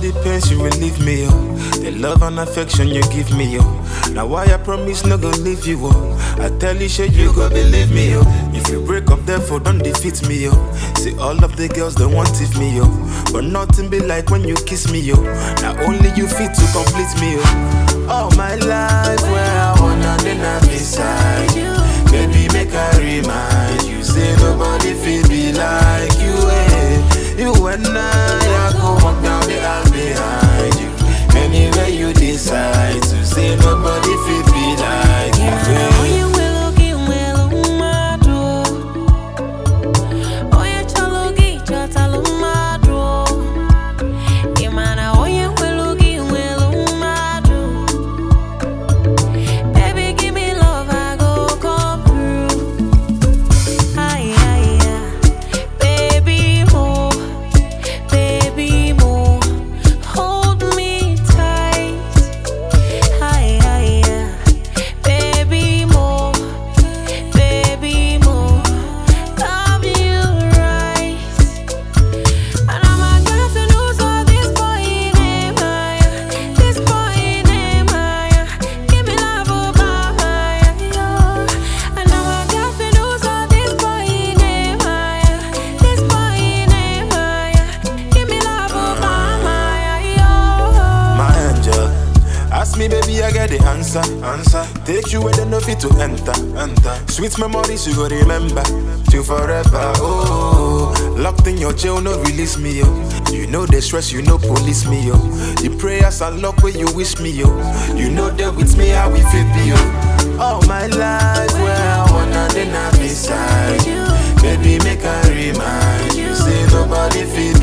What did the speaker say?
the pains you relieve me, the love and affection you give me, now why I promise not gonna leave you, I tell you shit you go believe me, if you break up therefore don't defeat me, see all of the girls they want it me, but nothing be like when you kiss me, now only you fit to complete me, all my life where I wanna then I beside you, baby make I remind you, say nobody feel be like you, you and I go walk down the aisle behind you. Anywhere you decide to say nobody feel be like you. Me baby, I get the answer. Take you where they no fit to enter. Sweet memories you go remember till forever. Oh, locked in your jail, no release me, You know the stress, you know police me, The prayers and luck where you wish me, You know they with me how we feel be, all my life where I wanna then I beside you. Baby, make I remind you, say nobody feel